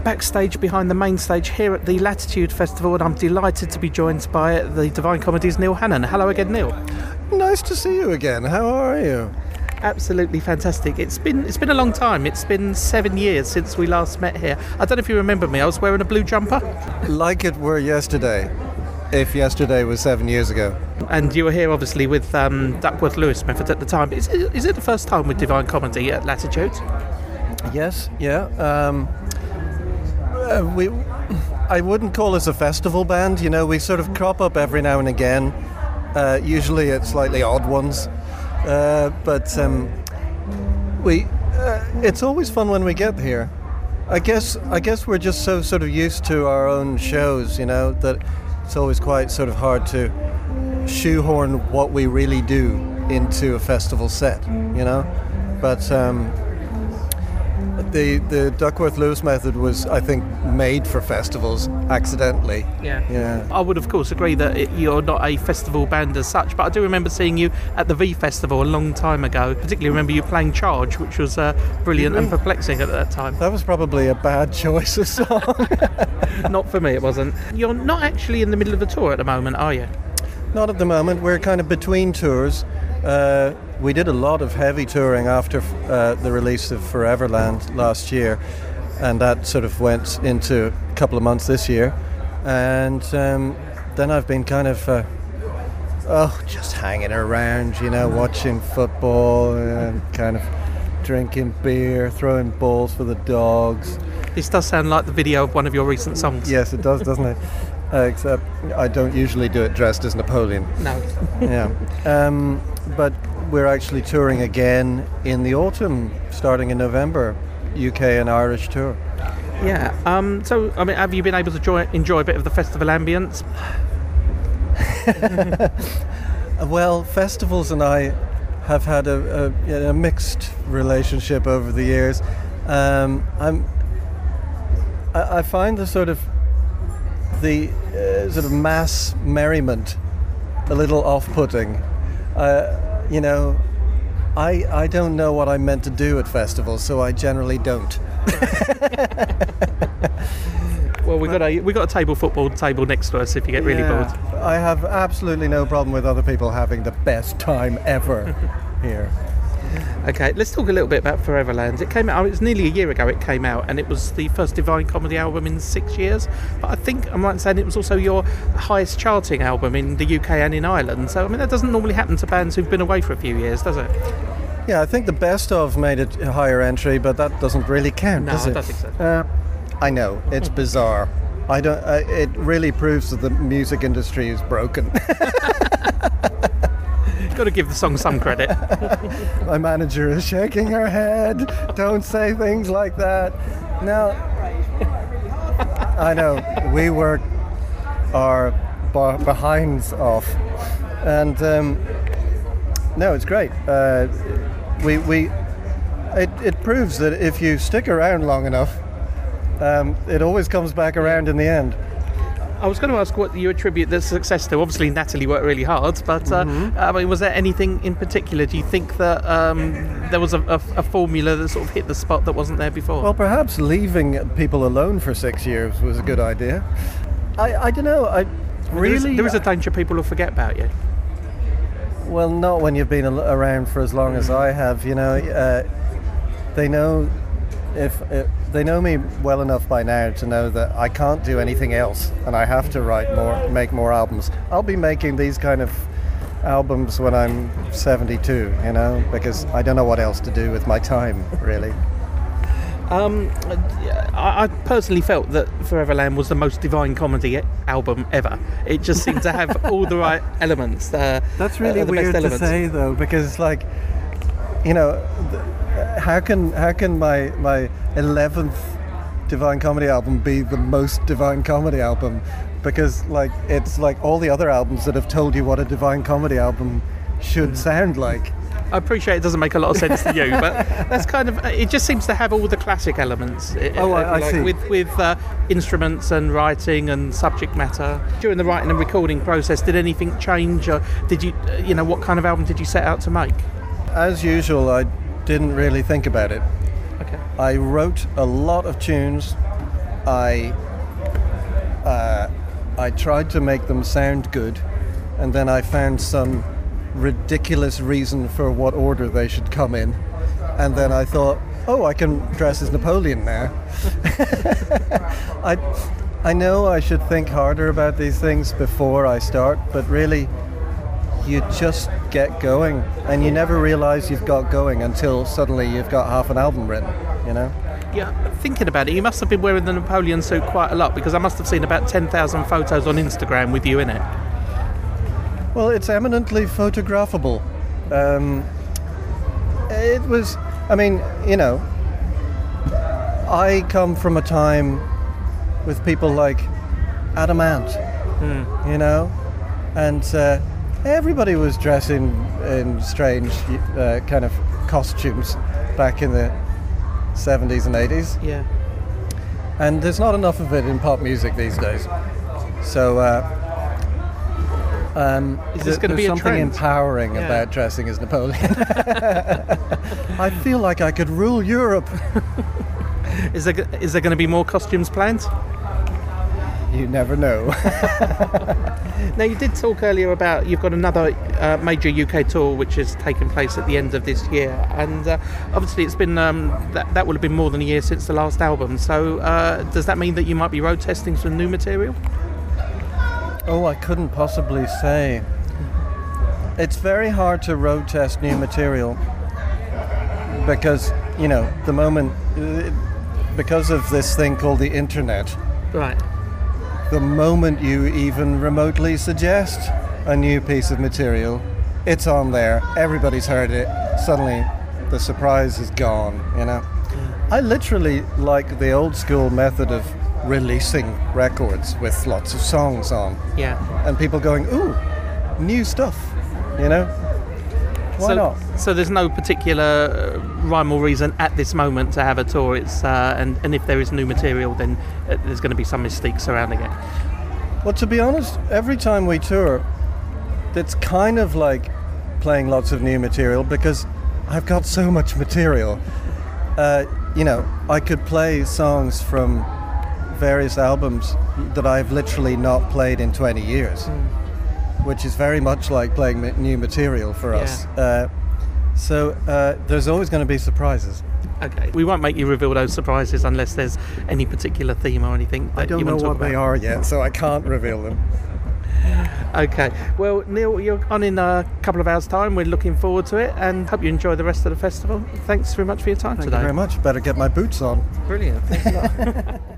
backstage behind the main stage here at the Latitude Festival, and I'm delighted to be joined by the Divine Comedy's Neil Hannon. Hello again, Neil. Nice to see you again. How are you? Absolutely fantastic. It's been a long time. It's been 7 years since we last met here. I don't know if you remember me. I was wearing a blue jumper. Like it were yesterday, if yesterday was 7 years ago. And you were here, obviously, with Duckworth Lewis Method at the time. Is it the first time with Divine Comedy at Latitude? Yes, yeah. I wouldn't call us a festival band. You know, we sort of crop up every now and again, usually at slightly odd ones. But it's always fun when we get here. I guess we're just so sort of used to our own shows, you know, that it's always quite sort of hard to shoehorn what we really do into a festival set, you know. But the Duckworth Lewis Method was, I think, made for festivals accidentally. Yeah. I would, of course, agree that you're not a festival band as such, but I do remember seeing you at the V Festival a long time ago. Particularly remember you playing Charge, which was brilliant and perplexing at that time. That was probably a bad choice of song. Not for me, it wasn't. You're not actually in the middle of a tour at the moment, are you? Not at the moment. We're kind of between tours. We did a lot of heavy touring after the release of Foreverland last year, and that sort of went into a couple of months this year. And then I've been kind of just hanging around, you know, watching football and kind of drinking beer, throwing balls for the dogs. This does sound like the video of one of your recent songs. Yes, it does, doesn't it? Except I don't usually do it dressed as Napoleon. No. Yeah. But we're actually touring again in the autumn, starting in November, UK and Irish tour. Yeah. So, I mean, have you been able to enjoy a bit of the festival ambience? Well, festivals and I have had a mixed relationship over the years. I find the sort of mass merriment a little off-putting. You know, I don't know what I'm meant to do at festivals, so I generally don't. Well, we got a table football table next to us if you get really bored. I have absolutely no problem with other people having the best time ever here. Okay, let's talk a little bit about Foreverland. It came out, it was nearly a year ago it came out, and it was the first Divine Comedy album in 6 years. But I think I'm right in saying it was also your highest charting album in the UK and in Ireland. So, I mean, that doesn't normally happen to bands who've been away for a few years, does it? Yeah, I think the Best Of made it a higher entry, but that doesn't really count, does it? No, I don't think so. I know, it's bizarre. It really proves that the music industry is broken. Got to give the song some credit. My manager is shaking her head. Don't say things like that. No. I know. We work our behinds off. And no, it's great. It proves that if you stick around long enough, it always comes back around in the end. I was going to ask what you attribute the success to. Obviously, Natalie worked really hard, but I mean, was there anything in particular? Do you think that there was a formula that sort of hit the spot that wasn't there before? Well, perhaps leaving people alone for 6 years was a good idea. I don't know. There is a danger people will forget about you. Well, not when you've been around for as long as I have. You know, they know they know me well enough by now to know that I can't do anything else, and I have to make more albums. I'll be making these kind of albums when I'm 72, you know, because I don't know what else to do with my time, really. I personally felt that Foreverland was the most Divine Comedy album ever. It just seemed to have all the right elements. That's really weird to say, though, because, like, you know, how can my 11th Divine Comedy album be the most Divine Comedy album? Because, like, it's like all the other albums that have told you what a Divine Comedy album should sound like. I appreciate it doesn't make a lot of sense to you, but that's kind of, it just seems to have all the classic elements. I see. With instruments and writing and subject matter. During the writing and recording process, did anything change, or did you know, what kind of album did you set out to make? As usual, I didn't really think about it. Okay. I wrote a lot of tunes I tried to make them sound good, and then I found some ridiculous reason for what order they should come in, and then I thought, oh, I can dress as Napoleon now. I know I should think harder about these things before I start, but really, you just get going, and you never realize you've got going until suddenly you've got half an album written, you know? Yeah, thinking about it, you must have been wearing the Napoleon suit quite a lot, because I must have seen about 10,000 photos on Instagram with you in it. Well, it's eminently photographable. It was, I mean, you know, I come from a time with people like Adam Ant, you know, and everybody was dressing in strange kind of costumes back in the 70s and 80s. Yeah. And there's not enough of it in pop music these days. So is this going to be a something trend? Empowering about dressing as Napoleon. I feel like I could rule Europe. Is there going to be more costumes planned? You never know. Now, you did talk earlier about you've got another major UK tour which is taking place at the end of this year, and obviously it's been that will have been more than a year since the last album. So does that mean that you might be road testing some new material? Oh, I couldn't possibly say. It's very hard to road test new material because, you know, because of this thing called the internet. Right. The moment you even remotely suggest a new piece of material, it's on there, everybody's heard it, suddenly the surprise is gone, you know. I literally like the old school method of releasing records with lots of songs on. Yeah. And people going, ooh, new stuff, you know? Why not? So there's no particular rhyme or reason at this moment to have a tour. It's and if there is new material, then there's going to be some mystique surrounding it. Well, to be honest, every time we tour, it's kind of like playing lots of new material because I've got so much material. You know, I could play songs from various albums that I've literally not played in 20 years. Which is very much like playing new material for us. So there's always going to be surprises. Okay. We won't make you reveal those surprises unless there's any particular theme or anything that I don't know what they are yet, so I can't reveal them. Okay. Well, Neil, you're on in a couple of hours' time. We're looking forward to it and hope you enjoy the rest of the festival. Thanks very much for your time today. Thank you very much. Better get my boots on. Brilliant. Thanks a lot.